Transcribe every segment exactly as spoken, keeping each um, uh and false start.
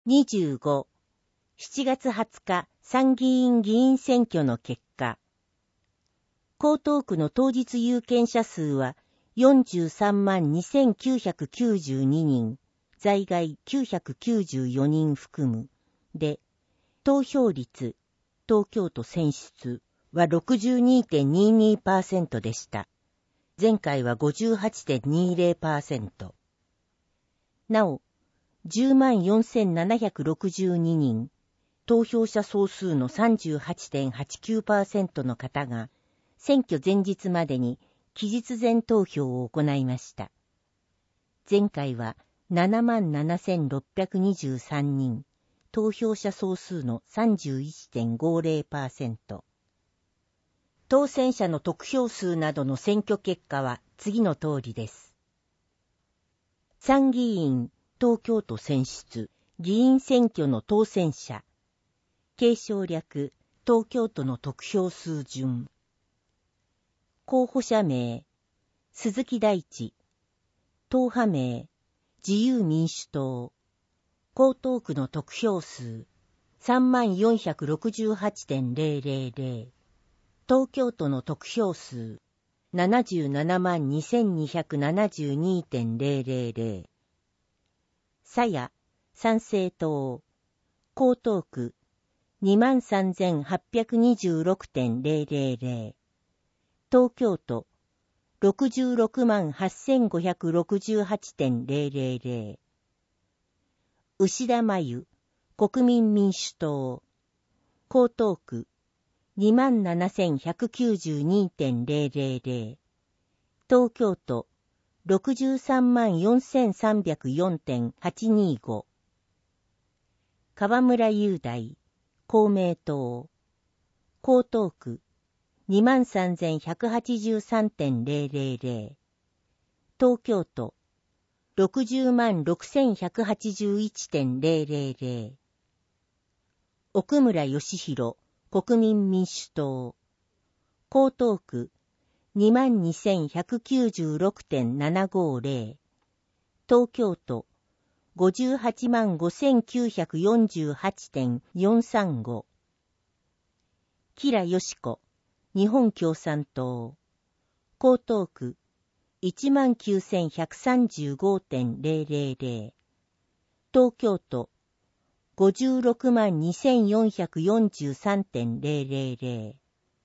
にじゅうご、しちがつはつか参議院議員選挙の結果。江東区の当日有権者数はよんじゅうさんまんにせんきゅうひゃくきゅうじゅうににん、在外きゅうひゃくきゅうじゅうよにん含む。で、投票率、東京都選出は ろくじゅうにてんにじゅうにパーセント でした。前回は ごじゅうはちてんにじゅうゼロパーセント。なお、じゅうまんよんせんななひゃくろくじゅうににん、投票者総数の さんじゅうはちてんはちきゅうパーセント の方が、選挙前日までに期日前投票を行いました。前回はななまんななせんろっぴゃくにじゅうさんにん、投票者総数の さんじゅういちてんごゼロパーセント。当選者の得票数などの選挙結果は次の通りです。参議院東京都選出議員選挙の当選者。継承略東京都の得票数順。候補者名、鈴木大地。党派名、自由民主党。江東区の得票数、さんまんよんひゃくろくじゅうはちてんゼロゼロゼロ。東京都の得票数、ななじゅうななまんにせんにひゃくななじゅうにてんゼロゼロゼロ。さや、参政党。江東区、にまんさんぜんはっぴゃくにじゅうろくてんゼロゼロゼロ。東京都、ろくじゅうろくまんはっせんごひゃくろくじゅうはちてんゼロゼロゼロ。牛田真由、国民民主党。江東区、にまんななせんひゃくきゅうじゅうにてんゼロゼロゼロ。東京都、ろくじゅうさんまんよんせんさんびゃくよんてんはちにご。河村雄大、公明党。江東区、にまんさんぜんひゃくはちじゅうさんてんゼロゼロゼロ。東京都、ろくじゅうまんろくせんひゃくはちじゅういちてんゼロゼロゼロ。奥村義弘、国民民主党。江東区、にまんにせんひゃくきゅうじゅうろくてんななごゼロ。東京都、ごじゅうはちまんごせんきゅうひゃくよんじゅうはちてんよんさんご。吉良よし子、日本共産党。江東区、いちまんきゅうせんひゃくさんじゅうごてんゼロゼロゼロ。東京都、ごじゅうろくまんにせんよんひゃくよんじゅうさんてんゼロゼロゼロ。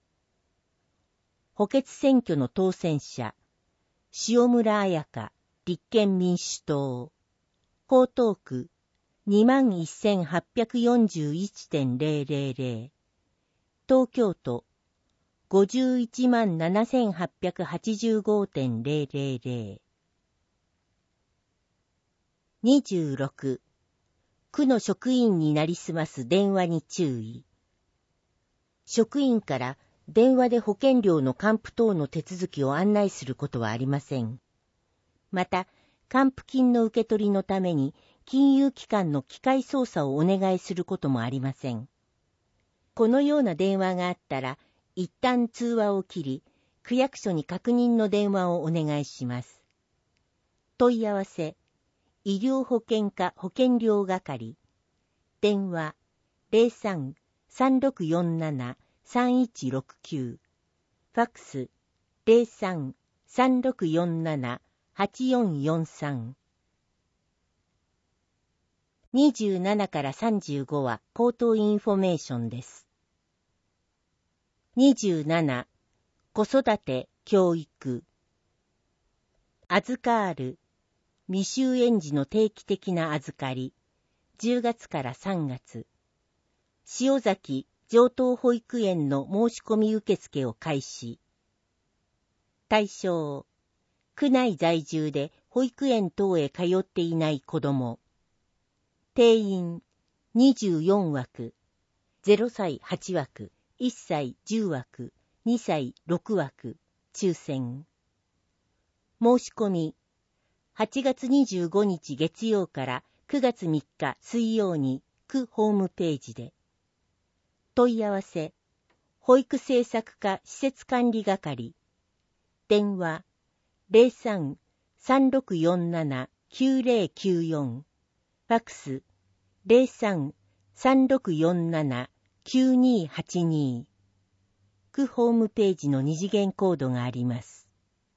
補欠選挙の当選者、塩村彩香、立憲民主党。江東区、にまんせんはっぴゃくよんじゅういちてんゼロゼロゼロ。東京都、ごじゅういちまんななせんはっぴゃくはちじゅうごてんゼロゼロゼロ。にじゅうろく、区の職員になりすます電話に注意。職員から電話で保険料の還付等の手続きを案内することはありません。また、還付金の受け取りのために金融機関の機械操作をお願いすることもありません。このような電話があったら、一旦通話を切り、区役所に確認の電話をお願いします。問い合わせ、医療保険課保険料係。電話、ゼロさん さんろくよんなな さんいちろくきゅう。ファックス、ゼロさん さんろくよんなな はちよんよんさん。にじゅうななからさんじゅうごは口頭インフォメーションです。にじゅうなな、子育て、教育。預かる、未就園児の定期的な預かり、じゅうがつからさんがつ。塩崎上等保育園の申し込み受付を開始。対象、区内在住で保育園等へ通っていない子ども。定員、にじゅうよんわく、ゼロさいはちわく、いっさいじゅうわく、にさいろくわく、抽選。申し込み、はちがつにじゅうごにち月曜からくがつみっか水曜に区ホームページで。問い合わせ、保育政策課施設管理係。電話、ゼロさん さんろくよんなな きゅうゼロきゅうよん。ファックス、 ゼロさん さんろくよんなな きゅうにはちに 区ホームページの二次元コードがあります。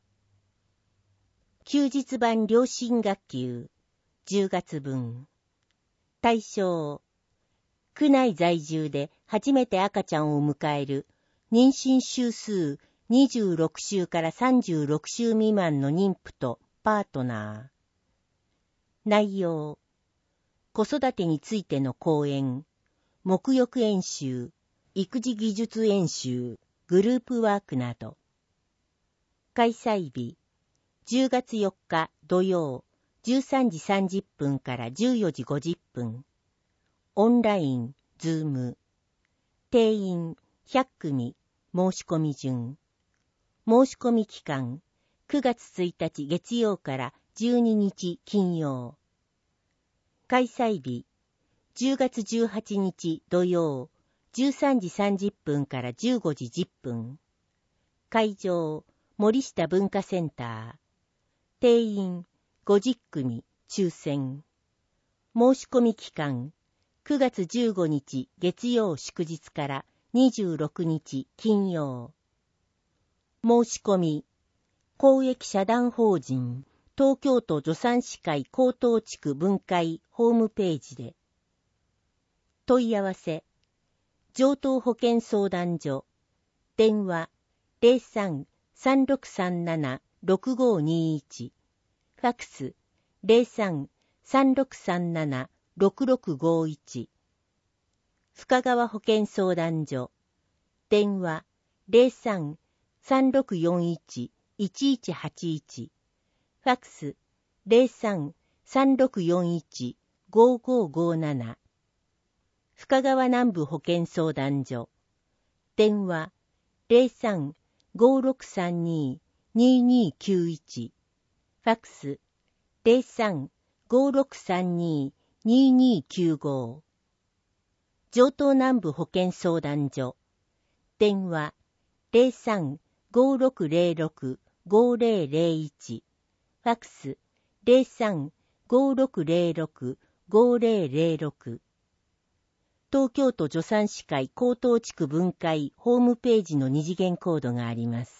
休日版良心学級じゅうがつぶん。対象、区内在住で初めて赤ちゃんを迎える妊娠週数にじゅうろくしゅうからさんじゅうろくしゅう未満の妊婦とパートナー。内容、子育てについての講演、沐浴演習、育児技術演習、グループワークなど。開催日、じゅうがつよっか土曜、じゅうさんじさんじゅっぷんからじゅうよじごじゅっぷん。オンライン、ズーム。定員ひゃっくみ、申し込み順。申し込み期間、くがつついたち月曜からじゅうににち金曜。開催日、じゅうがつじゅうはちにち土曜、じゅうさんじさんじゅっぷんからじゅうごじじゅっぷん。会場、森下文化センター。定員ごじゅっくみ、抽選。申し込み期間、くがつじゅうごにち月曜祝日からにじゅうろくにち金曜。申し込み、公益社団法人東京都助産師会江東地区分会ホームページで。問い合わせ、上東保健相談所、電話 ゼロさん さんろくさんなな ろくごにいち、ファクス ゼロさん さんろくさんなな ろくろくごいち、深川保健相談所、電話 ゼロさん さんろくよんいち いちいちはちいち、ファクス ゼロさん さんろくよんいち ごごごなな、深川南部保健相談所、電話 ゼロさん ごろくさんに ににきゅういち、ファクス ゼロさん ごろくさんに ににきゅうご、上東南部保健相談所、電話 ゼロさん ごろくゼロろく ごゼロゼロいち、ファクス ゼロさん ごろくゼロろく ごゼロゼロろく、東京都助産師会江東地区分会ホームページの二次元コードがあります。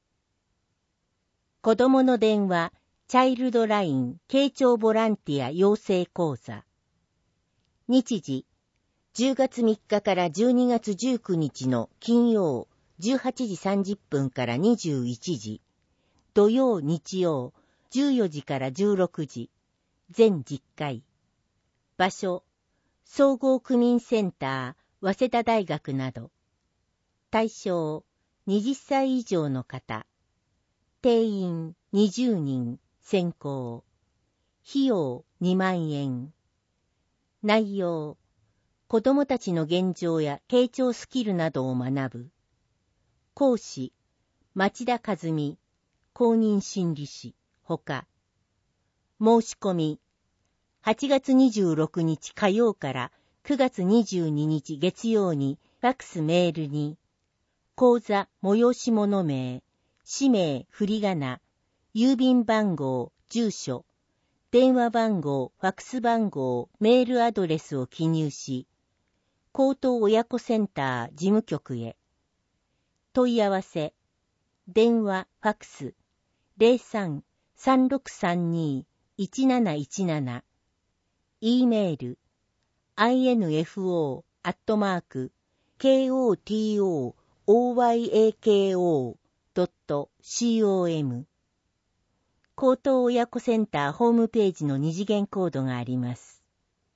子どもの電話、チャイルドライン、慶長ボランティア養成講座。日時、じゅうがつみっかからじゅうにがつじゅうくにちの金曜、じゅうはちじさんじゅっぷんからにじゅういちじ、土曜、日曜、じゅうよじからじゅうろくじ、全じゅっかい。場所、総合区民センター、早稲田大学など。対象、はたち以上の方。定員にじゅうにん、先行。費用にまんえん。内容、子どもたちの現状や傾聴スキルなどを学ぶ。講師、町田和美、公認心理師、ほか。申し込み、はちがつにじゅうろくにち火曜からくがつにじゅうににち月曜にファックスメールに、講座催し物名、氏名振り仮名、郵便番号、住所、電話番号、ファックス番号、メールアドレスを記入し、高等親子センター事務局へ。問い合わせ、電話、ファックス、ゼロさん さんろくさんに いちなないちなな、E メール、アイエヌエフオー アットマーク、ケーオーティーオーオーワイエーケーオー ドット コム。高等親子センターホームページの二次元コードがあります。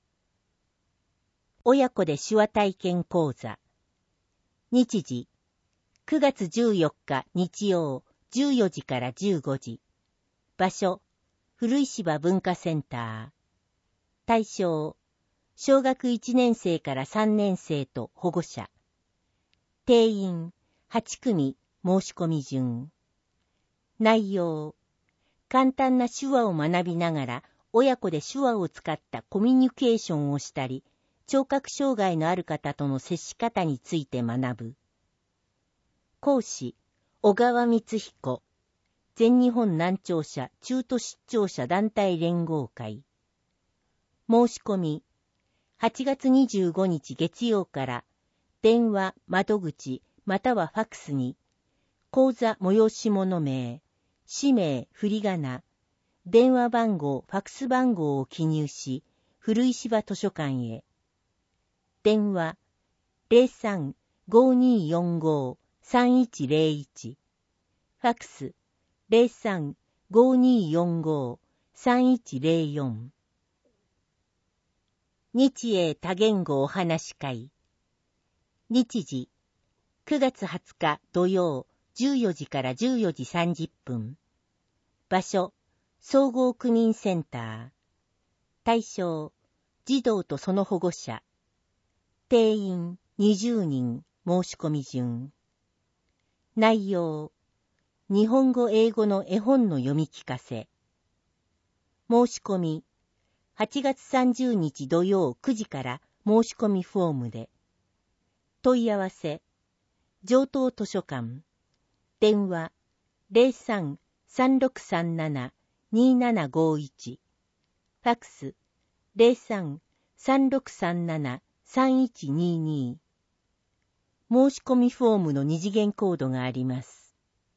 親子で手話体験講座。日時、くがつじゅうよっか日曜、じゅうよじからじゅうごじ。場所、古石場文化センター。対象、小学いちねんせいからさんねんせいと保護者。定員はちくみ、申し込み順。内容、簡単な手話を学びながら親子で手話を使ったコミュニケーションをしたり、聴覚障害のある方との接し方について学ぶ。講師、小川光彦、全日本難聴者中途失聴者団体連合会。申し込み、 はちがつにじゅうごにち月曜から電話、窓口またはファクスに口座催し物名、氏名、振り仮名、電話番号、ファクス番号を記入し、古石場図書館へ。電話 ゼロさん ごーにーよんごー さんいちゼロいち ファクス ゼロさん ごーにーよんごー さんいちゼロよん 日英多言語お話会。日時くがつはつか土曜じゅうよじからじゅうよじさんじゅっぷん。場所総合区民センター。対象児童とその保護者。定員にじゅうにん。申し込み順。内容日本語英語の絵本の読み聞かせ。申し込みはちがつさんじゅうにち土曜くじから申し込みフォームで。問い合わせ上東図書館。電話 ゼロさん さんろくさんなな にーななごーいち ファクス ゼロさん さんろくさんなな さんいちにーにー 申し込みフォームの二次元コードがあります。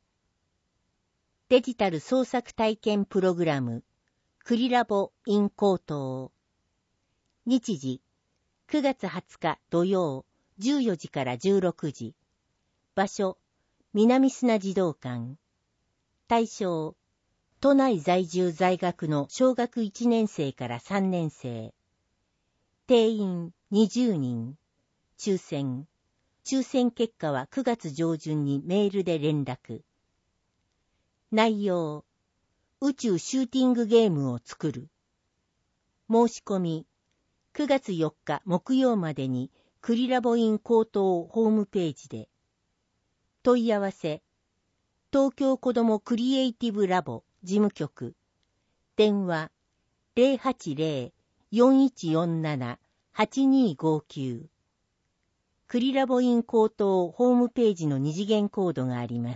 デジタル創作体験プログラムクリラボ in 高等。日時くがつはつか土曜じゅうよじからじゅうろくじ。場所南砂児童館。対象都内在住在学の小学いちねんせいからさんねんせい。定員にじゅうにん。抽選。抽選結果はくがつ上旬にメールで連絡。内容宇宙シューティングゲームを作る。申し込みくがつよっか木曜までにクリラボイン高等ホームページで。問い合わせ東京子どもクリエイティブラボ事務局。電話 ゼロはちゼロ よんいちよんなな はちにーごきゅう。クリラボイン高等ホームページの二次元コードがあります。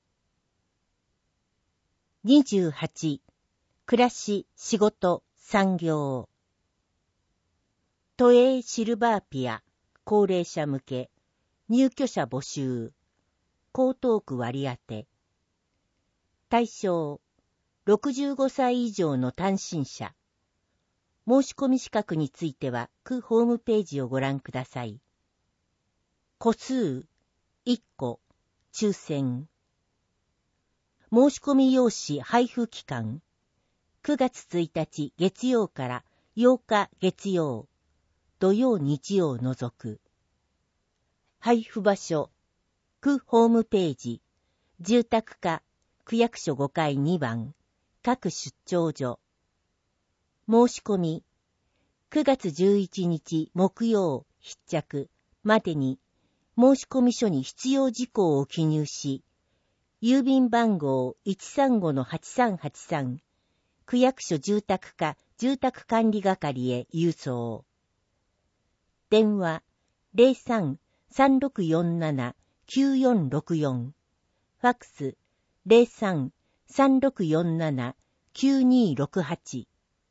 にじゅうはち暮らし、仕事、産業。都営シルバーピア、高齢者向け、入居者募集、江東区割り当て。対象、ろくじゅうごさい以上の単身者。申し込み資格については、区ホームページをご覧ください。個数、いっこ、抽選。申し込み用紙配布期間、くがつついたち月曜からようか月曜、土曜日曜除く。配布場所、区ホームページ、住宅課、区役所ごかいにばん、各出張所。申し込み、くがつじゅういちにち木曜必着までに申し込み書に必要事項を記入し、郵便番号 いちさんごのはちさんはちさん、区役所住宅課住宅管理係へ郵送。電話 ゼロさん さんろくよんなな きゅうよんろくよん、ファクス ゼロさん さんろくよんなな きゅうにーろくはち。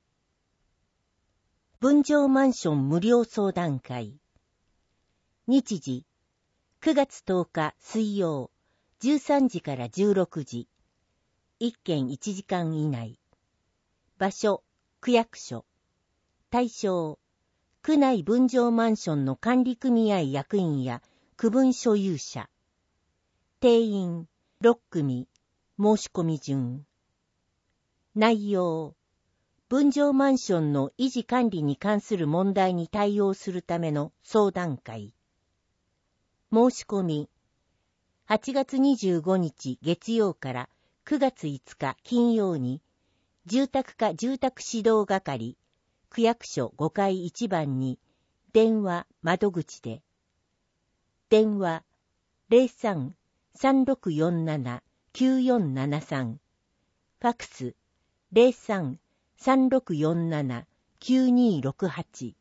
分譲マンション無料相談会。日時くがつとおか水曜じゅうさんじからじゅうろくじ。いっけんいちじかん以内。場所区役所。対象区内分譲マンションの管理組合役員や区分所有者。定員ろっくみ。申し込み順。内容分譲マンションの維持管理に関する問題に対応するための相談会。申し込みはちがつにじゅうごにち月曜からくがついつか金曜に住宅課住宅指導係区役所ごかいいちばんに電話窓口で。電話 ゼロさん さんろくよんなな きゅうよんななさん、ファクス ゼロさん さんろくよんなな きゅうにーろくはち。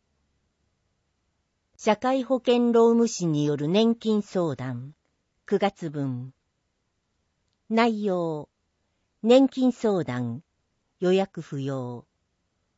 社会保険労務士による年金相談くがつぶん。内容年金相談予約不要。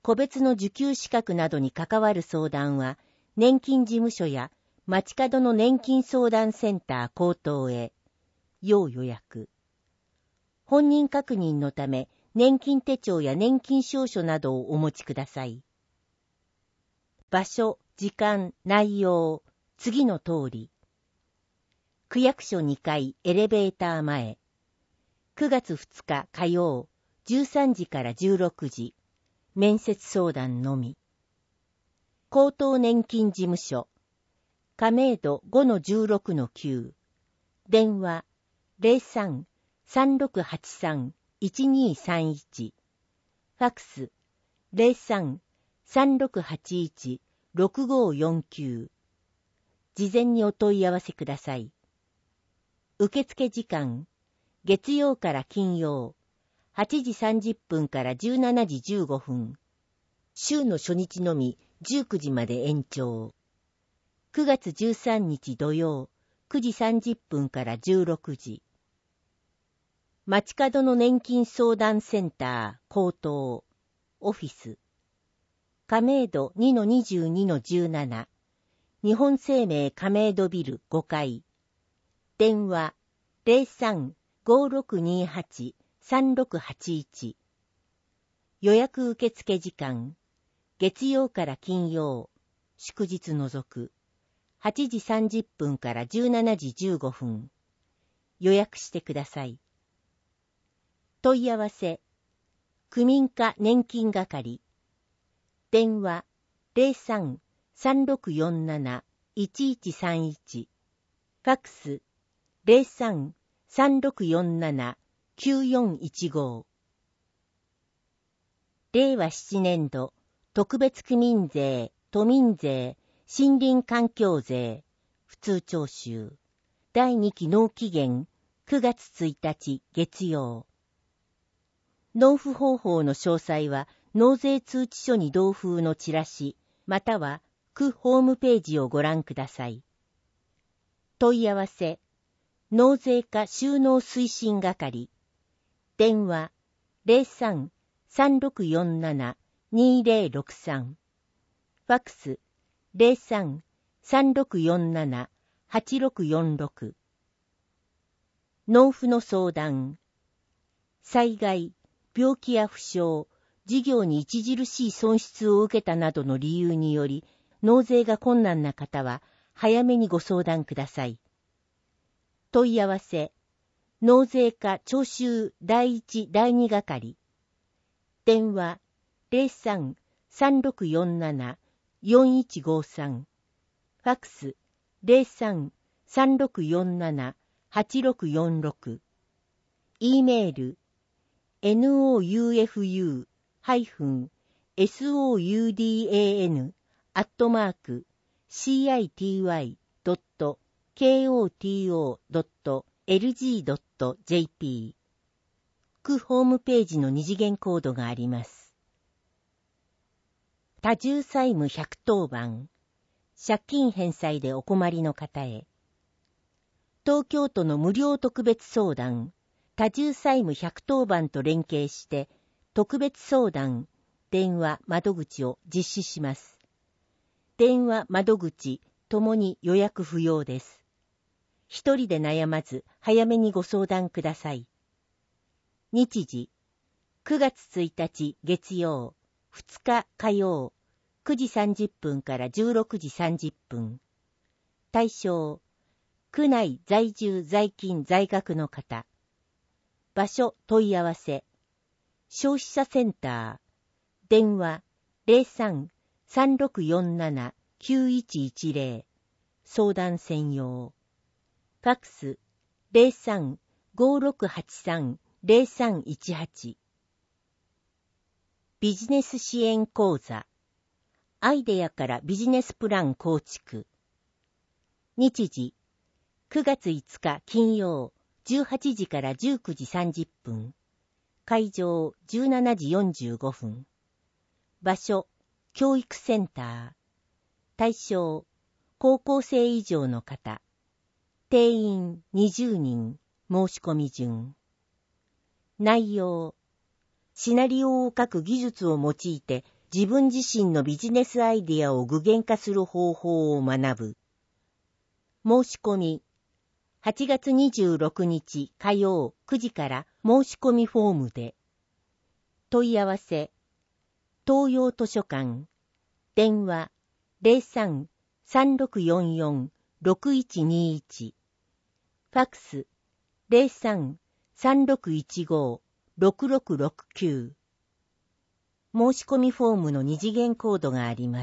個別の受給資格などに関わる相談は、年金事務所や街角の年金相談センター口頭へ、要予約。本人確認のため、年金手帳や年金証書などをお持ちください。場所、時間、内容、次の通り。区役所にかいエレベーター前。くがつふつか火曜、じゅうさんじからじゅうろくじ。面接相談のみ。高等年金事務所。亀戸 ごのじゅうろくのきゅう。電話 ゼロさん さんろくはちさん いちにさんいち。ファックス ゼロさん さんろくはちいち ろくごよんきゅう。事前にお問い合わせください。受付時間、月曜から金曜、はちじさんじゅっぷんからじゅうしちじじゅうごふん。週の初日のみじゅうくじまで延長。くがつじゅうさんにち土曜、くじさんじゅっぷんからじゅうろくじ。街角の年金相談センター、口頭、オフィス。亀戸 にのにじゅうにのじゅうなな。日本生命亀戸ビルごかい。電話 ゼロさん ごろくにはち さんろくはちいち。予約受付時間、月曜から金曜、祝日除く、はちじさんじゅっぷんからじゅうしちじじゅうごふん。予約してください。問い合わせ、区民課年金係。電話 ゼロさん さんろくよんなな いちいちさんいち。ファックスゼロさん さんろくよんなな きゅうよんいちご。れいわななねん度特別区民税、都民税、森林環境税、普通徴収。だいにき納期限くがつついたち月曜。納付方法の詳細は納税通知書に同封のチラシ、または区ホームページをご覧ください。問い合わせ、納税課収納推進係。電話ゼロさん さんろくよんなな にゼロろくさん。ファックスゼロさん さんろくよんなな はちろくよんろく。納付の相談。災害、病気や負傷、事業に著しい損失を受けたなどの理由により、納税が困難な方は早めにご相談ください。問い合わせ、納税課徴収だいいちだいに係。電話ゼロさん さんろくよんなな よんいちごさん。ファックスゼロさん さんろくよんなな はちろくよんろく。E メール ノウフ -soudan アットマーク シーアイティーワイ ドット ケーオーティーオー ドット エルジー ドット ジェーピー。区ホームページの二次元コードがあります。多重債務ひゃくとおばん。借金返済でお困りの方へ。東京都の無料特別相談、多重債務ひゃくとおばんと連携して、特別相談、電話窓口を実施します。電話窓口ともに予約不要です。一人で悩まず早めにご相談ください。日時、くがつついたち月曜、ふつか火曜、くじさんじゅっぷんからじゅうろくじさんじゅっぷん。対象、区内在住在勤在学の方。場所問い合わせ。消費者センター。電話ゼロさん さんろくよんなな きゅういちいちゼロ。相談専用。ファックスゼロさん ごろくはちさん ゼロさんいちはち。ビジネス支援講座。アイデアからビジネスプラン構築。日時、くがついつか金曜、じゅうはちじからじゅうくじさんじゅっぷん。会場じゅうしちじよんじゅうごふん。場所、教育センター。対象、高校生以上の方。定員にじゅうにん、申し込み順。内容、シナリオを書く技術を用いて自分自身のビジネスアイデアを具現化する方法を学ぶ。申し込み。はちがつにじゅうろくにち火曜くじから申し込みフォームで。問い合わせ。東洋図書館。電話 ゼロさん さんろくよんよん ろくいちにいち。ファックス ゼロさん さんろくいちご ろくろくろくきゅう。申し込みフォームの二次元コードがあります。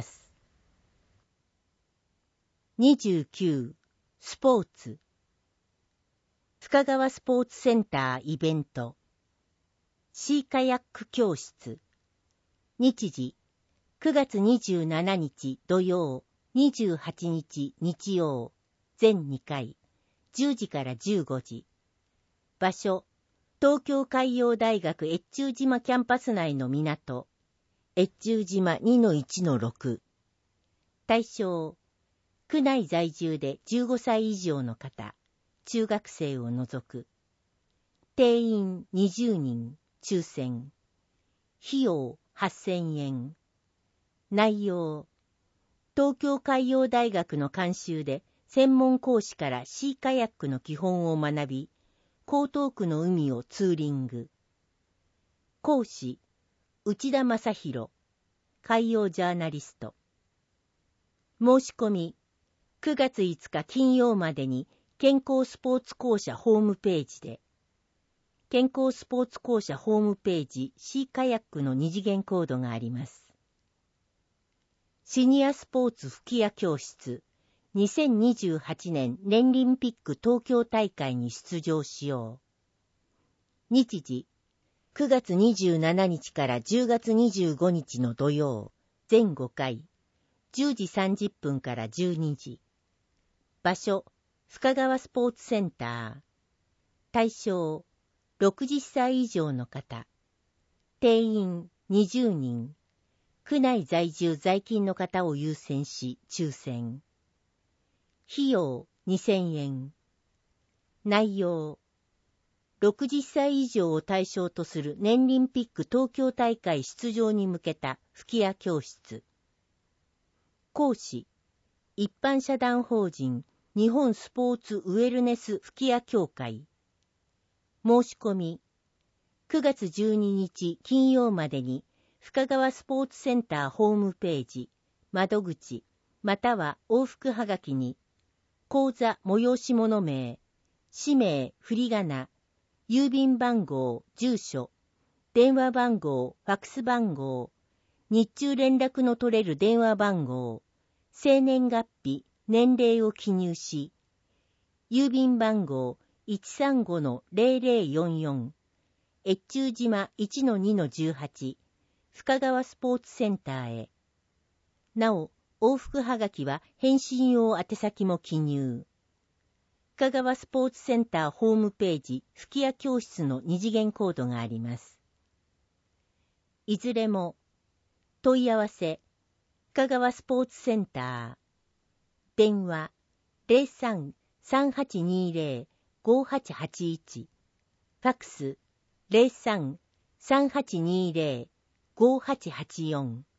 にじゅうきゅうスポーツ。深川スポーツセンターイベント。シーカヤック教室。日時、くがつにじゅうしちにち土曜、にじゅうはちにち日曜、全にかい、じゅうじからじゅうごじ。場所、東京海洋大学越中島キャンパス内の港、越中島 にのいちのろく。対象、区内在住でじゅうごさい以上の方、中学生を除く。定員にじゅうにん、抽選。費用はっせんえん。内容。東京海洋大学の監修で専門講師からシーカヤックの基本を学び、江東区の海をツーリング。講師、内田正宏、海洋ジャーナリスト。申し込み、くがついつか金曜までに健康スポーツ公社ホームページで、健康スポーツ公社ホームページシーカヤックの二次元コードがあります。シニアスポーツ吹矢教室、にせんにじゅうはちねん年リンピック東京大会に出場しよう。日時、くがつにじゅうしちにちからじゅうがつにじゅうごにちの土曜、全ごかい、じゅうじさんじゅっぷんからじゅうにじ。場所、深川スポーツセンター。対象、ろくじゅっさい以上の方。定員にじゅうにん。区内在住在勤の方を優先し、抽選。費用にせんえん。内容。ろくじゅっさい以上を対象とする年リンピック東京大会出場に向けた吹矢教室。講師。一般社団法人日本スポーツウェルネス吹矢協会。申し込み。くがつじゅうににち金曜までに深川スポーツセンターホームページ、窓口、または往復はがきに、講座催し物名、氏名、振り仮名、郵便番号、住所、電話番号、ファックス番号、日中連絡の取れる電話番号、生年月日、年齢を記入し、郵便番号 いちさんごのゼロゼロよんよん、越中島 いちのにのじゅうはち、深川スポーツセンターへ。なお、往復はがきは返信用宛先も記入。深川スポーツセンターホームページ吹矢教室の二次元コードがあります。いずれも、問い合わせ、深川スポーツセンター。電話、ゼロさん さんはちにゼロ ごはちはちいち。ファックス、ゼロさん さんはちにゼロ ごはちはちよん。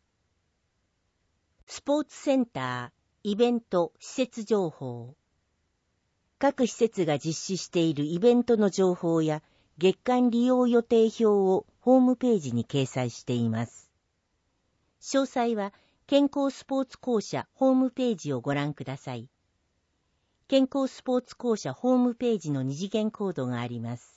スポーツセンター、イベント、施設情報。各施設が実施しているイベントの情報や月間利用予定表をホームページに掲載しています。詳細は健康スポーツ公社ホームページをご覧ください。健康スポーツ公社ホームページの二次元コードがあります。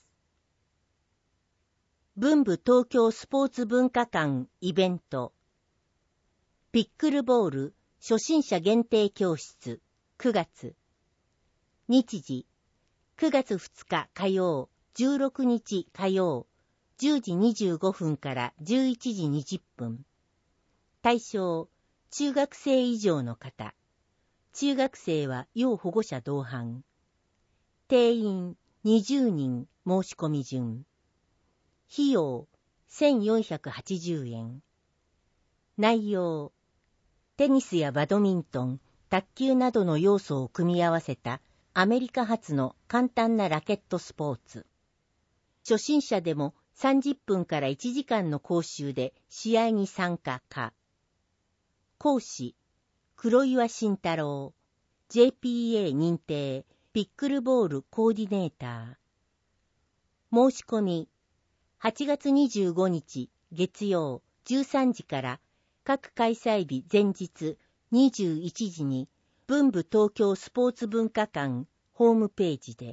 文部東京スポーツ文化館イベント。ピックルボール初心者限定教室くがつ。日時、くがつふつか火曜、じゅうろくにち火曜、じゅうじにじゅうごふんからじゅういちじにじゅっぷん。対象、中学生以上の方。中学生は要保護者同伴。定員にじゅうにん申し込み順。費用せんよんひゃくはちじゅうえん。内容、テニスやバドミントン、卓球などの要素を組み合わせたアメリカ発の簡単なラケットスポーツ。初心者でもさんじゅっぷんからいちじかんの講習で試合に参加か。講師、黒岩慎太郎、ジェーピーエー 認定、ピックルボールコーディネーター。申し込み、はちがつにじゅうごにち月曜じゅうさんじから各開催日前日にじゅういちじに文部東京スポーツ文化館ホームページで。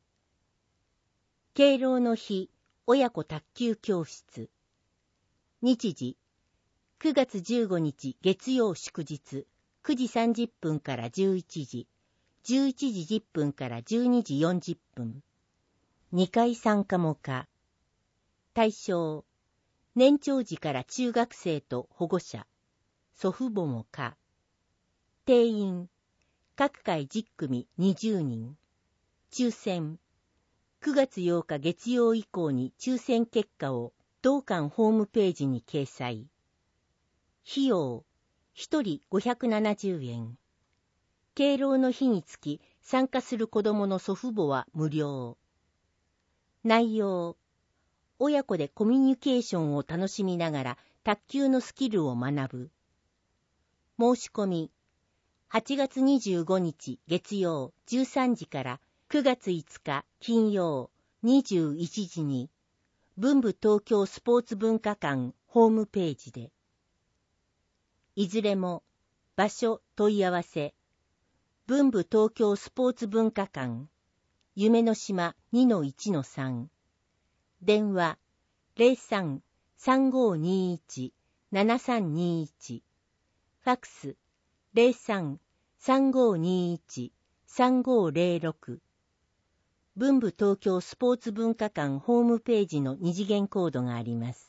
敬老の日親子卓球教室。日時、くがつじゅうごにち月曜祝日くじさんじゅっぷんからじゅういちじ、じゅういちじじゅっぷんからじゅうにじよんじゅっぷん。にかい参加も可。対象、年長児から中学生と保護者、祖父母も可。定員、各回じゅっくみにじゅうにん。抽選、くがつようか月曜以降に抽選結果を同館ホームページに掲載。費用、ひとりごひゃくななじゅうえん。敬老の日につき参加する子どもの祖父母は無料。内容、親子でコミュニケーションを楽しみながら卓球のスキルを学ぶ。申し込み、はちがつにじゅうごにち月曜じゅうさんじからくがついつか金曜にじゅういちじに文部東京スポーツ文化館ホームページで。いずれも場所問い合わせ、文部東京スポーツ文化館、夢の島 にのいちのさん、電話 ゼロさん さんごにいち ななさんにいち、ファックス ゼロさん さんごにいち さんごゼロろく、文部東京スポーツ文化館ホームページの二次元コードがあります。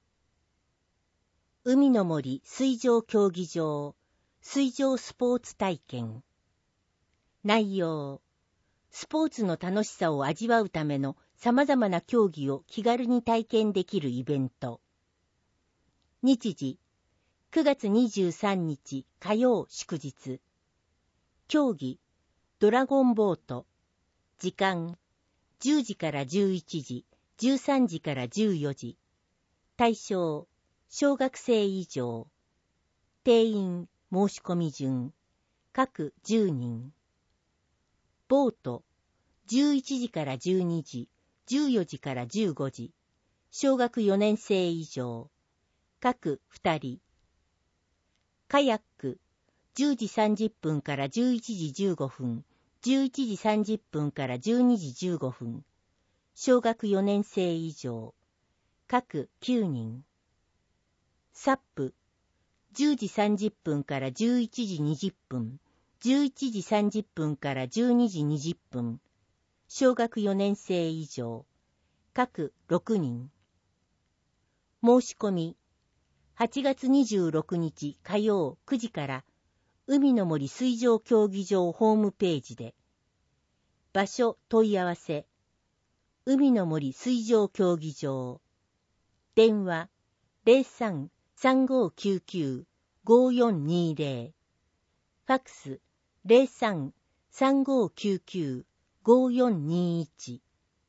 海の森水上競技場、水上スポーツ体験。内容、スポーツの楽しさを味わうための様々な競技を気軽に体験できるイベント。日時、くがつにじゅうさんにち火曜祝日。競技、ドラゴンボート。時間、じゅうじからじゅういちじ、じゅうさんじからじゅうよじ。対象、小学生以上。定員、申し込み順。各じゅうにん。ボート、じゅういちじからじゅうにじ、じゅうよじからじゅうごじ。小学よねん生以上。各ふたり。カヤック、じゅうじさんじゅっぷんからじゅういちじじゅうごふん、じゅういちじさんじゅっぷんからじゅうにじじゅうごふん。小学よねん生以上。各きゅうにん。サップ、じゅうじさんじゅっぷんからじゅういちじにじゅっぷん、じゅういちじさんじゅっぷんからじゅうにじにじゅっぷん。小学よねん生以上。各ろくにん。申し込み、はちがつにじゅうろくにち火曜くじから海の森水上競技場ホームページで。場所問い合わせ、海の森水上競技場。電話 ゼロさん さんごきゅうきゅう ごよんにゼロ。ファックス ゼロさん さんごきゅうきゅう ごよんにいち。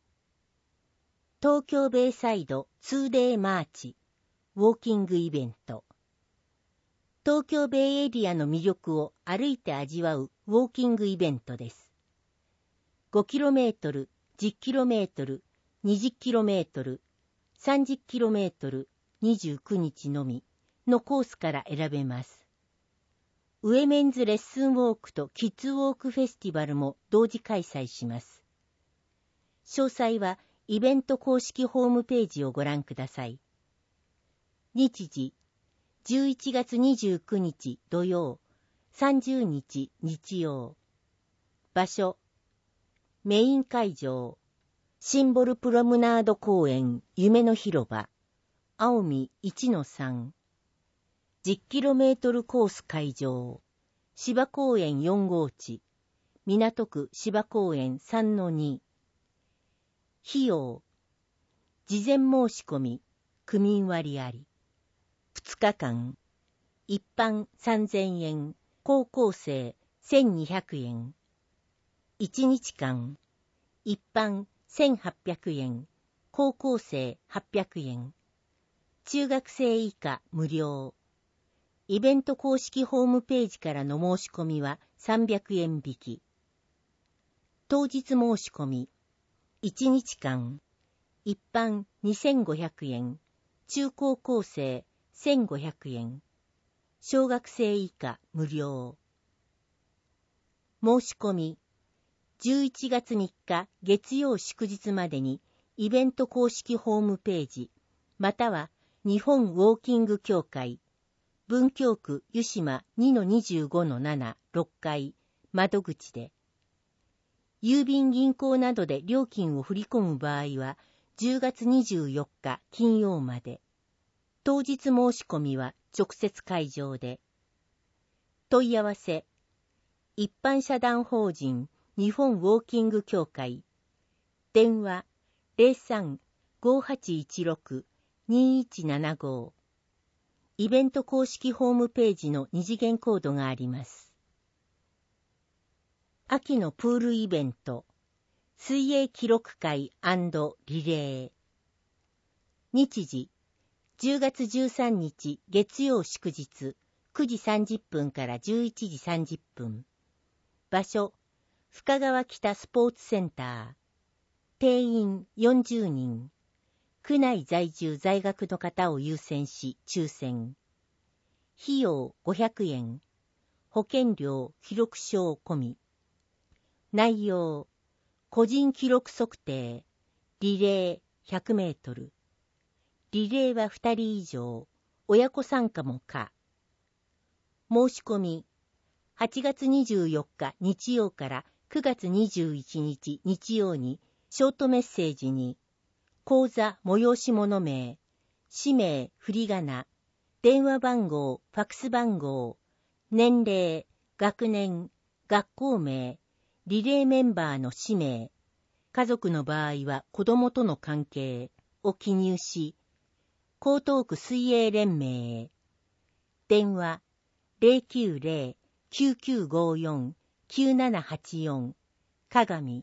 東京ベイサイド ツーデイ マーチ、ウォーキングイベント。東京ベイエリアの魅力を歩いて味わうウォーキングイベントです。ごキロメートル、じゅっキロメートル、にじゅっキロメートル、さんじゅっキロメートル、にじゅうくにちのみのコースから選べます。ウェメンズレッスンウォークとキッズウォークフェスティバルも同時開催します。詳細はイベント公式ホームページをご覧ください。日時、じゅういちがつにじゅうくにち土曜、さんじゅうにち日曜。場所、メイン会場、シンボルプロムナード公園夢の広場、青海 いちのさん。じゅっキロメートルコース会場、芝公園よん号地、港区芝公園 さんのに。費用、事前申し込み、区民割あり。ふつかかん、一般さんぜんえん、高校生せんにひゃくえん。いちにちかん、一般せんはっぴゃくえん、 高校生はっぴゃくえん、中学生以下無料。イベント公式ホームページからの申し込みはさんびゃくえん引き。当日申し込み、いちにちかん、一般にせんごひゃくえん、中高校生せんごひゃくえん、小学生以下無料。申し込み、じゅういちがつみっか月曜祝日までにイベント公式ホームページ、または日本ウォーキング協会、文京区湯島 にのにじゅうごのなな ろっかい窓口で、郵便銀行などで料金を振り込む場合はじゅうがつにじゅうよっか金曜まで。当日申し込みは直接会場で。問い合わせ、一般社団法人日本ウォーキング協会、電話 ゼロさん ごはちいちろく にいちななご、イベント公式ホームページの二次元コードがあります。秋のプールイベント、水泳記録会&リレー。日時、じゅうがつじゅうさんにち月曜祝日くじさんじゅっぷんからじゅういちじさんじゅっぷん。場所、深川北スポーツセンター。定員よんじゅうにん。区内在住在学の方を優先し抽選。費用ごひゃくえん。保険料記録証込み。内容、個人記録測定、リレーひゃくメートル。リレーはふたり以上、親子参加も可。申し込み、はちがつにじゅうよっか日曜からくがつにじゅういちにち日曜にショートメッセージに、講座催し物名、氏名振り仮名、電話番号、ファクス番号、年齢、学年、学校名、リレーメンバーの氏名、家族の場合は子供との関係を記入し、江東区水泳連盟へ。電話 ゼロきゅうゼロ きゅうきゅうごよん きゅうななはちよん 鏡。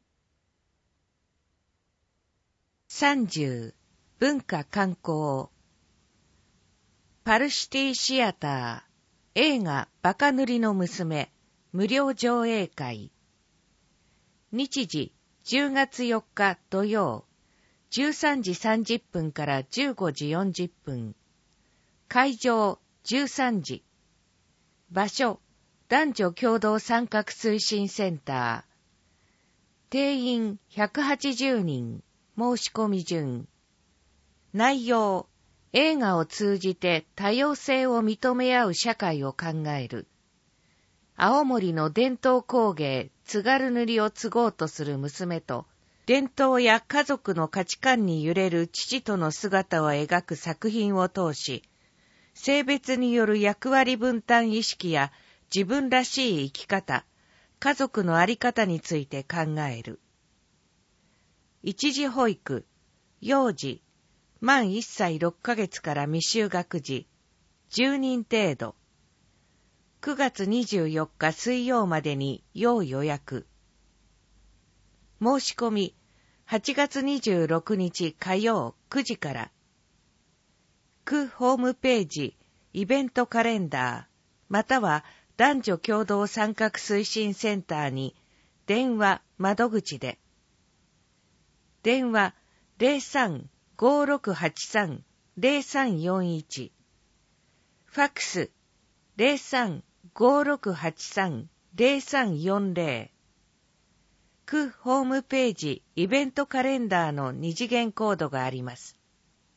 さんじゅう文化観光。パルシティシアター映画バカ塗りの娘無料上映会。日時じゅうがつよっか土曜じゅうさんじさんじゅっぷんからじゅうごじよんじゅっぷん。会場じゅうさんじ。場所男女共同参画推進センター。定員ひゃくはちじゅうにん。申し込み順。内容、映画を通じて多様性を認め合う社会を考える。青森の伝統工芸津軽塗を継ごうとする娘と、伝統や家族の価値観に揺れる父との姿を描く作品を通し、性別による役割分担意識や自分らしい生き方、家族の在り方について考える。一時保育、幼児、満いっさいろっかげつから未就学児、じゅうにん程度。くがつにじゅうよっか水曜までに要予約。申し込み、はちがつにじゅうろくにち火曜くじから。区ホームページ、イベントカレンダー、または男女共同参画推進センターに電話窓口で。電話 ゼロさん ごろくはちさん ゼロさんよんいち。ファックス ゼロさん ごろくはちさん ゼロさんよんゼロ。区ホームページイベントカレンダーの二次元コードがあります。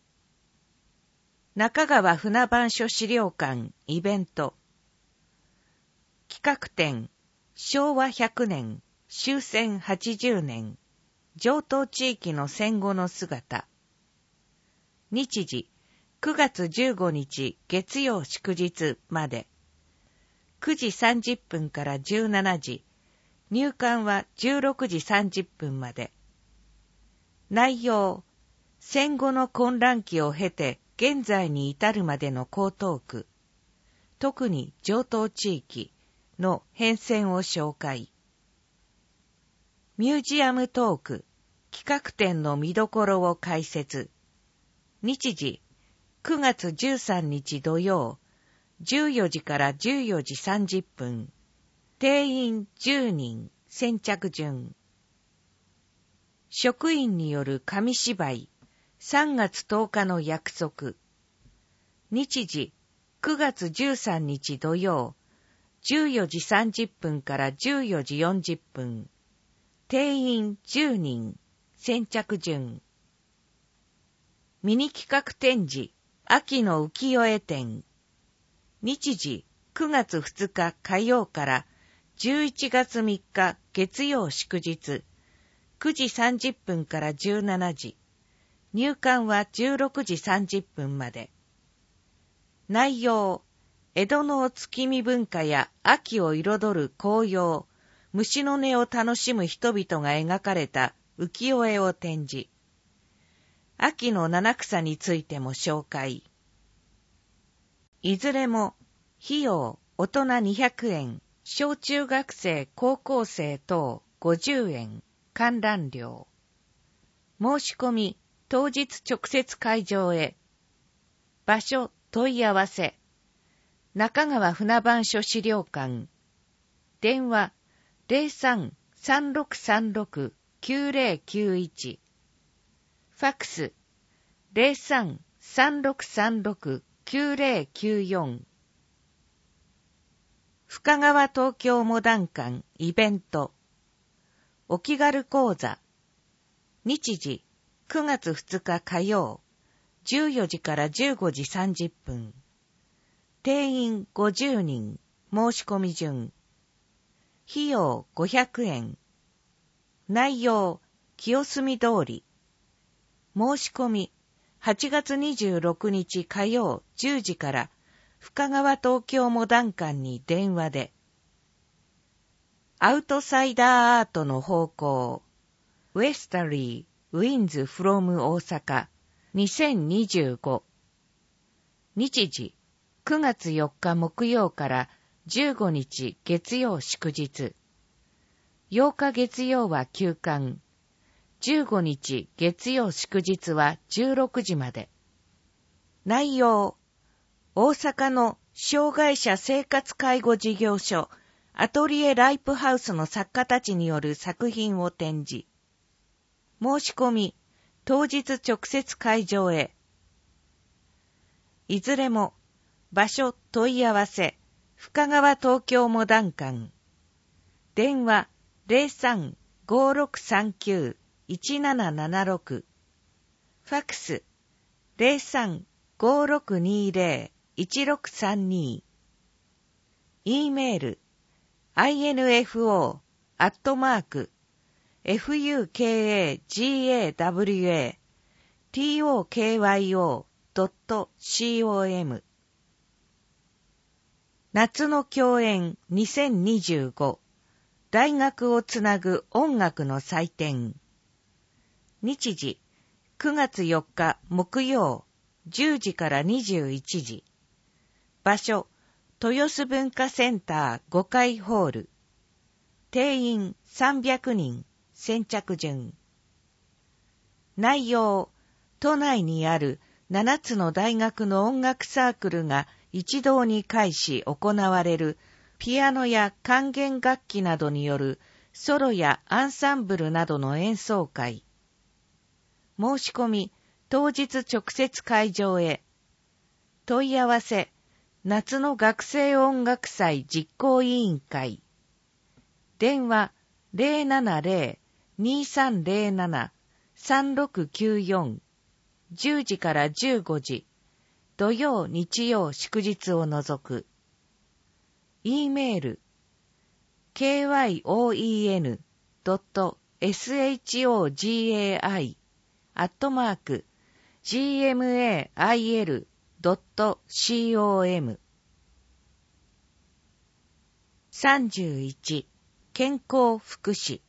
中川船番所資料館イベント。企画展、昭和ひゃくねん、終戦はちじゅうねん、城東地域の戦後の姿。日時、くがつじゅうごにち月曜祝日まで。くじさんじゅっぷんからじゅうしちじ、入館はじゅうろくじさんじゅっぷんまで。内容、戦後の混乱期を経て現在に至るまでの江東区、特に城東地域の変遷を紹介。ミュージアムトーク、 企画展の見どころを解説。日時、くがつじゅうさんにち土曜、じゅうよじからじゅうよじさんじゅっぷん。定員じゅうにん、先着順。職員による紙芝居、さんがつとおかの約束。日時、くがつじゅうさんにち土曜、じゅうよじさんじゅっぷんからじゅうよじよんじゅっぷん。定員じゅうにん、先着順。ミニ企画展示、秋の浮世絵展。日時、くがつふつか火曜からじゅういちがつみっか月曜祝日、くじさんじゅっぷんからじゅうしちじ。入館はじゅうろくじさんじゅっぷんまで。内容、江戸のお月見文化や秋を彩る紅葉、虫の音を楽しむ人々が描かれた浮世絵を展示。秋の七草についても紹介。いずれも、費用、大人にひゃくえん、小中学生、高校生等ごじゅうえん、観覧料。申し込み、当日直接会場へ。場所、問い合わせ。中川船番所資料館。電話、ゼロさん さんろくさんろく きゅうゼロきゅういち。ファックス、ゼロさん さんろくさんろく きゅうゼロきゅうよん。深川東京モダン館イベント。お気軽講座。日時、くがつふつか火曜、じゅうよじからじゅうごじさんじゅっぷん。定員ごじゅうにん、申し込み順。費用ごひゃくえん。内容、清澄通り。申し込み、はちがつにじゅうろくにち火曜じゅうじから深川東京モダン館に電話で。アウトサイダーアートの方向。ウェスタリー、ウィンズフロム大阪にせんにじゅうご。日時、くがつよっか木曜からじゅうごにち月曜祝日。ようか月曜は休館。じゅうごにち月曜祝日はじゅうろくじまで。内容、大阪の障害者生活介護事業所アトリエライプハウスの作家たちによる作品を展示。申し込み、当日直接会場へ。いずれも、場所問い合わせ、深川東京モダン館。電話ゼロさん ごろくさんきゅう いちななななろく。ファックスゼロさん ごろくにゼロ いちろくさんに。E メール アイエヌエフオー アットマーク エフユーケーエージーエーダブリューエー ティーオーケーワイオー ドット コム。夏の競演にせんにじゅうご。大学をつなぐ音楽の祭典。日時、くがつよっか木曜、じゅうじからにじゅういちじ。場所、豊洲文化センターごかいホール。定員さんびゃくにん、先着順。内容、都内にあるななつの大学の音楽サークルが一堂に会し行われるピアノや管弦楽器などによるソロやアンサンブルなどの演奏会。申し込み、当日直接会場へ。問い合わせ、夏の学生音楽祭実行委員会。電話ゼロななゼロ にさんゼロなな さんろくきゅうよん。じゅうじからじゅうごじ。土曜日曜祝日を除く。E メール ケーワイオーイーエヌ ドット ショガイ アットマーク ジーエムエーアイエル ドット コム。さんじゅういち、健康福祉。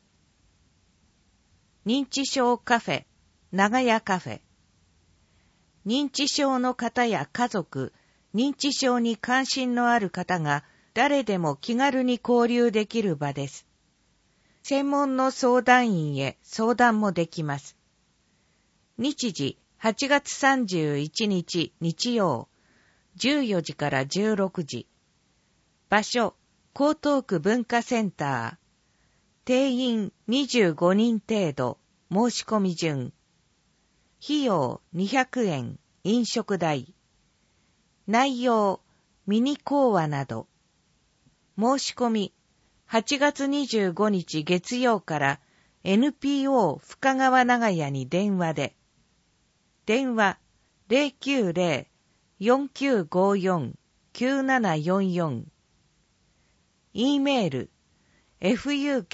認知症カフェ、長屋カフェ。認知症の方や家族、認知症に関心のある方が誰でも気軽に交流できる場です。 専門の相談員へ相談もできます。日時はちがつさんじゅういちにち日曜、じゅうよじからじゅうろくじ。場所、江東区文化センター。定員にじゅうごにん程度、申し込み順。費用にひゃくえん、飲食代。内容、ミニ講話など。申し込み、はちがつにじゅうごにち月曜から エヌピーオー 深川長屋に電話で。電話 ゼロきゅうゼロ よんきゅうごよん きゅうななよんよん。E メール ファカガワ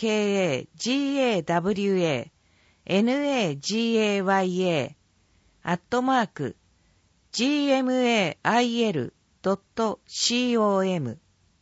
ナガ アットマーク ジーエムエーアイエルドットコム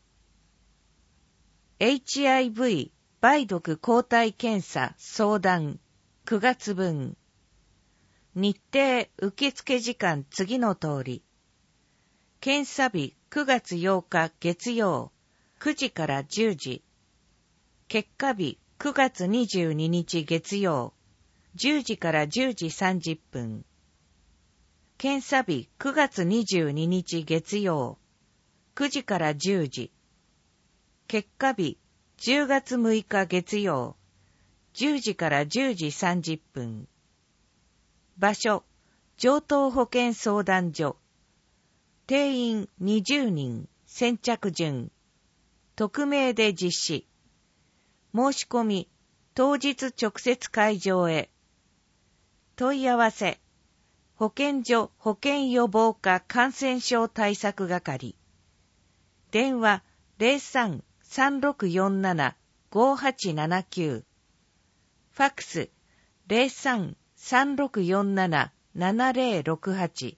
エイチアイブイ 梅毒抗体検査相談くがつぶん。日程受付時間次の通り。検査日くがつようか月曜くじからじゅうじ。結果日くがつにじゅうににち月曜じゅうじからじゅうじさんじゅっぷん。検査日くがつにじゅうににち月曜くじからじゅうじ。結果日じゅうがつむいか月曜じゅうじからじゅうじさんじゅっぷん。場所、城東保健相談所。定員にじゅうにん、先着順。匿名で実施。申し込み、当日直接会場へ。問い合わせ、保健所保健予防課感染症対策係。電話 ゼロさん さんろくよんなな ごはちななきゅう。ファックス ゼロさん さんろくよんなな ななゼロろくはち。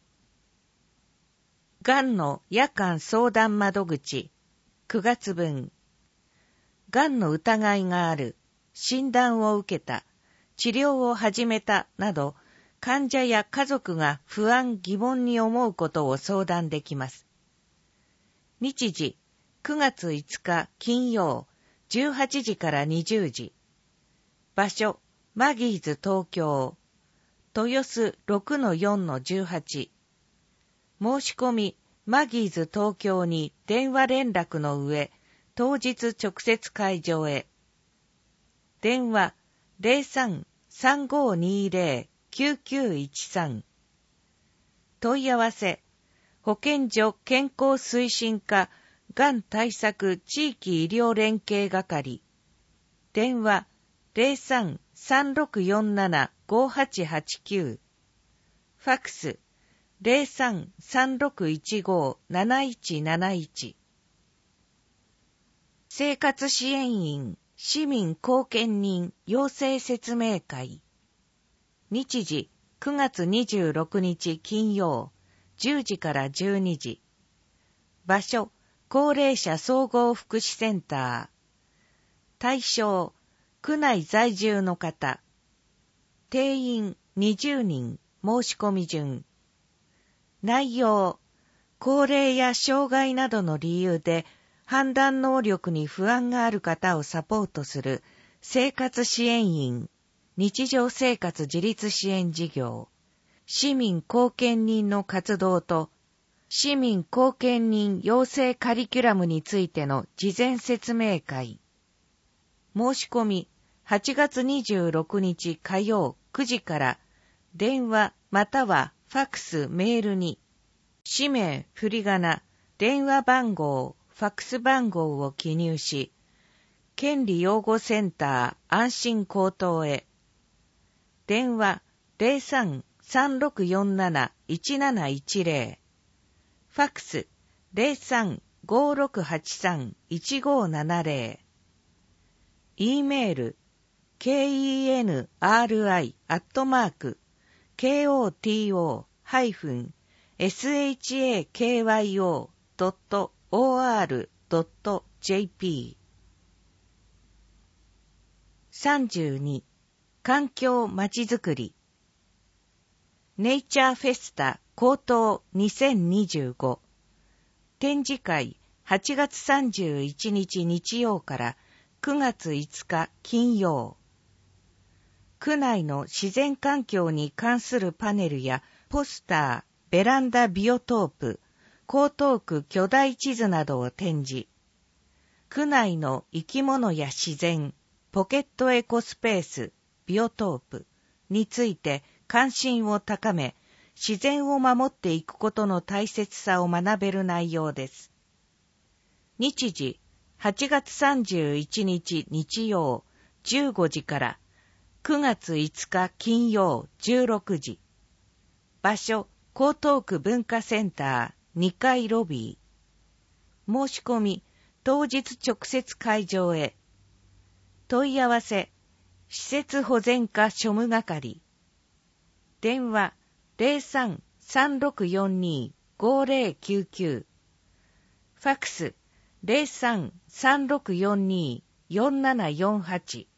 がんの夜間相談窓口くがつぶん。がんの疑いがある、診断を受けた、治療を始めたなど、患者や家族が不安疑問に思うことを相談できます。日時くがついつか金曜じゅうはちじからにじゅうじ。場所マギーズ東京豊洲 ろくのよんのじゅうはち。申し込みマギーズ東京に電話連絡の上、当日直接会場へ。電話 ゼロさん さんごにゼロ きゅうきゅういちさん。問い合わせ、保健所健康推進課がん対策地域医療連携係。電話 ゼロさん さんろくよんなな ごはちはちきゅう。ファックスゼロさん さんろくいちご なないちなないち。生活支援員市民貢献人養成説明会。日時くがつにじゅうろくにち金曜じゅうじからじゅうにじ。場所高齢者総合福祉センター。対象区内在住の方。定員にじゅうにん、申し込み順。内容、高齢や障害などの理由で判断能力に不安がある方をサポートする生活支援員、日常生活自立支援事業、市民貢献人の活動と市民貢献人養成カリキュラムについての事前説明会。申し込みはちがつにじゅうろくにち火曜くじから電話またはファックスメールに氏名、振り仮名、電話番号、ファックス番号を記入し、権利擁護センター安心高等へ。電話ゼロさん さんろくよんなな いちなないちゼロ。ファックスゼロさん ごろくはちさん いちごななゼロ。E メール ケーイーエヌアールアイ アットマーク ケーオーティーオー ハイフン エスエイチエーケーワイオー ドット オーアール ドット ジェーピー。さんじゅうに環境まちづくりネイチャーフェスタ江東にせんにじゅうご。展示会はちがつさんじゅういちにち日曜からくがついつか金曜。区内の自然環境に関するパネルやポスター、ベランダビオトープ、江東区巨大地図などを展示。区内の生き物や自然、ポケットエコスペース、ビオトープについて関心を高め、自然を守っていくことの大切さを学べる内容です。日時、はちがつさんじゅういちにち日曜、じゅうごじからくがついつか金曜じゅうろくじ。場所、江東区文化センターにかいロビー。申し込み、当日直接会場へ。問い合わせ、施設保全課庶務係。電話 ゼロさん さんろくよんに ごゼロきゅうきゅう。ファックス ゼロさん さんろくよんに よんななよんはち。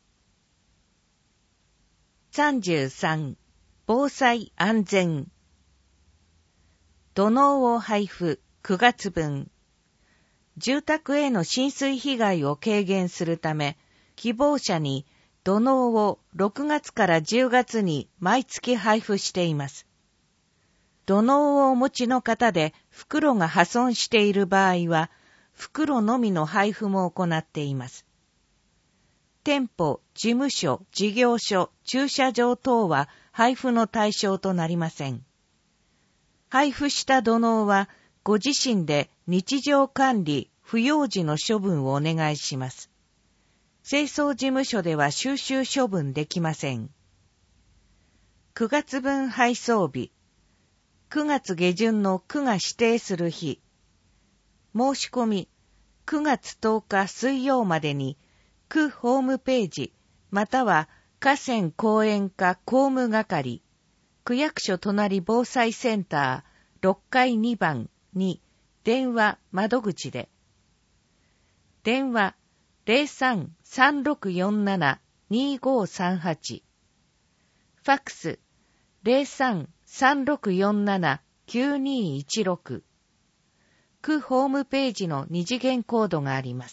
さんじゅうさん、防災安全。土のうを配布くがつぶん。住宅への浸水被害を軽減するため、希望者に土のうをろくがつからじゅうがつに毎月配布しています。土のうをお持ちの方で袋が破損している場合は、袋のみの配布も行っています。店舗、事務所、事業所、駐車場等は配布の対象となりません。配布した土のうは、ご自身で日常管理、不要時の処分をお願いします。清掃事務所では収集処分できません。くがつぶん配送日。くがつげじゅんの区が指定する日。申し込み、くがつとおか水曜までに、区ホームページ、または河川公園課公務係、区役所隣防災センターろっかいにばんに電話窓口で。電話 ゼロさん さんろくよんなな にごさんはち。ファックス ゼロさん さんろくよんなな きゅうにいちろく。区ホームページの二次元コードがあります。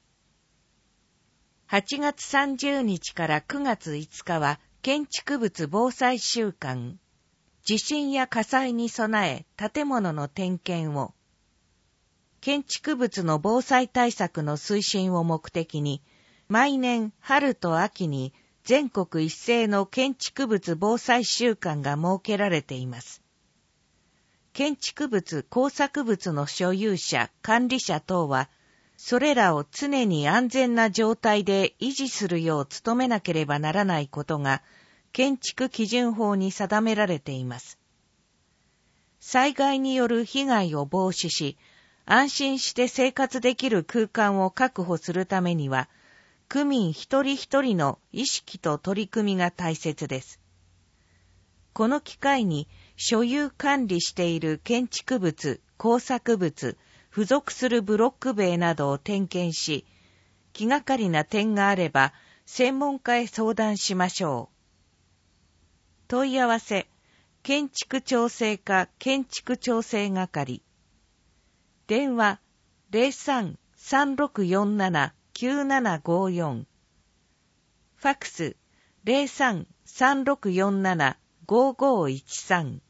はちがつさんじゅうにちからくがついつかは建築物防災週間。地震や火災に備え建物の点検を。建築物の防災対策の推進を目的に、毎年春と秋に全国一斉の建築物防災週間が設けられています。建築物工作物の所有者、管理者等は、それらを常に安全な状態で維持するよう努めなければならないことが、建築基準法に定められています。災害による被害を防止し、安心して生活できる空間を確保するためには、区民一人一人の意識と取り組みが大切です。この機会に、所有管理している建築物、工作物、付属するブロック塀などを点検し、気がかりな点があれば、専門家へ相談しましょう。問い合わせ、建築調整課建築調整係。電話、ゼロさん さんろくよんなな きゅうななごよん。ファックス、ゼロさん さんろくよんなな ごごいちさん。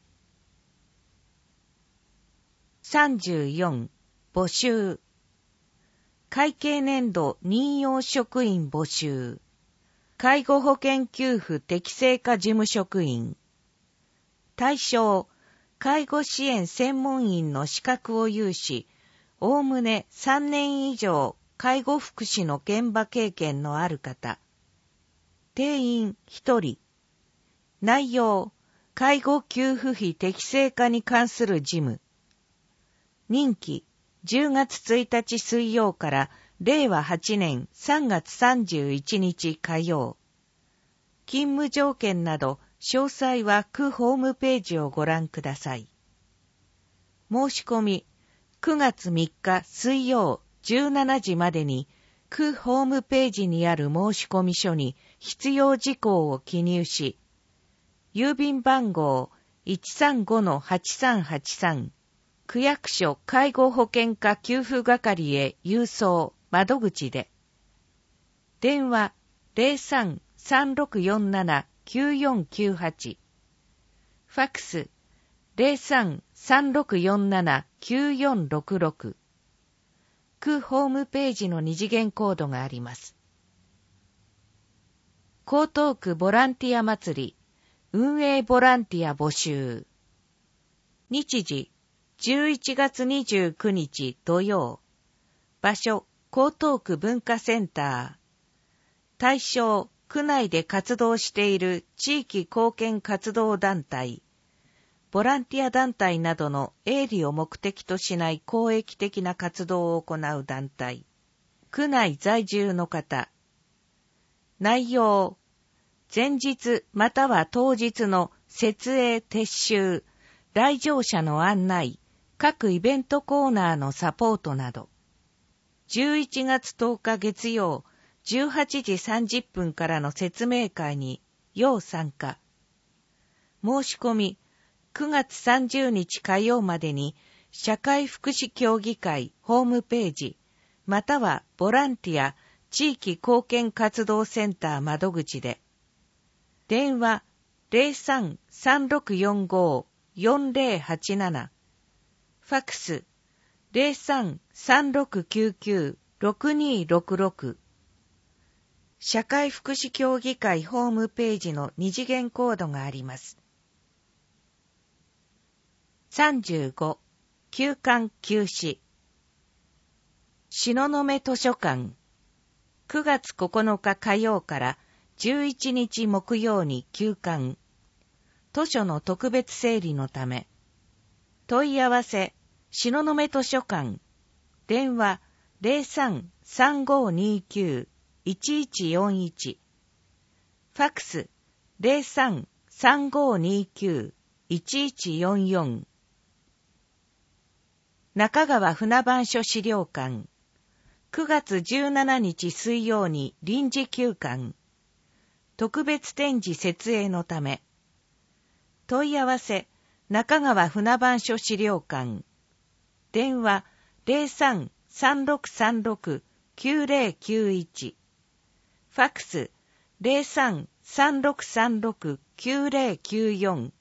さんじゅうよん、募集。会計年度任用職員募集。介護保険給付適正化事務職員。対象、介護支援専門員の資格を有し、おおむねさんねん以上介護福祉の現場経験のある方。定員ひとり。内容、介護給付費適正化に関する事務。任期、じゅうがつついたち水曜かられいわはちねんさんがつさんじゅういちにち火曜。勤務条件など詳細は区ホームページをご覧ください。申し込み、くがつみっか水曜じゅうしちじまでに区ホームページにある申込書に必要事項を記入し、郵便番号 いちさんごのはちさんはちさん、区役所介護保険課給付係へ郵送窓口で。 電話 ゼロさん さんろくよんなな きゅうよんきゅうはち、ファックス ゼロさん さんろくよんなな きゅうよんろくろく、区ホームページの二次元コードがあります。江東区ボランティア祭り、運営ボランティア募集。日時、じゅういちがつにじゅうくにち土曜。場所、江東区文化センター。対象、区内で活動している地域貢献活動団体、ボランティア団体などの営利を目的としない公益的な活動を行う団体。区内在住の方。内容、前日または当日の設営撤収、来場者の案内、各イベントコーナーのサポートなど。じゅういちがつとおか月曜、じゅうはちじさんじゅっぷんからの説明会に要参加。申し込み、くがつさんじゅうにち火曜までに社会福祉協議会ホームページ、またはボランティア地域貢献活動センター窓口で。電話 ゼロさん さんろくよんご よんゼロはちなな、ファックス ゼロさん さんろくきゅうきゅう ろくにろくろく、社会福祉協議会ホームページの二次元コードがあります。さんじゅうご、休館休止。東雲図書館、くがつここのか火曜からじゅういちにち木曜に休館。図書の特別整理のため。問い合わせ、東雲図書館。電話 ゼロさん さんごにきゅう いちいちよんいち。ファックス ゼロさん さんごにきゅう いちいちよんよん。中川船番所資料館。くがつじゅうしちにち水曜に臨時休館。特別展示設営のため。問い合わせ、中川船番所資料館。電話ゼロさん さんろくさんろく きゅうゼロきゅういち。ファックスゼロさん さんろくさんろく きゅうゼロきゅうよん。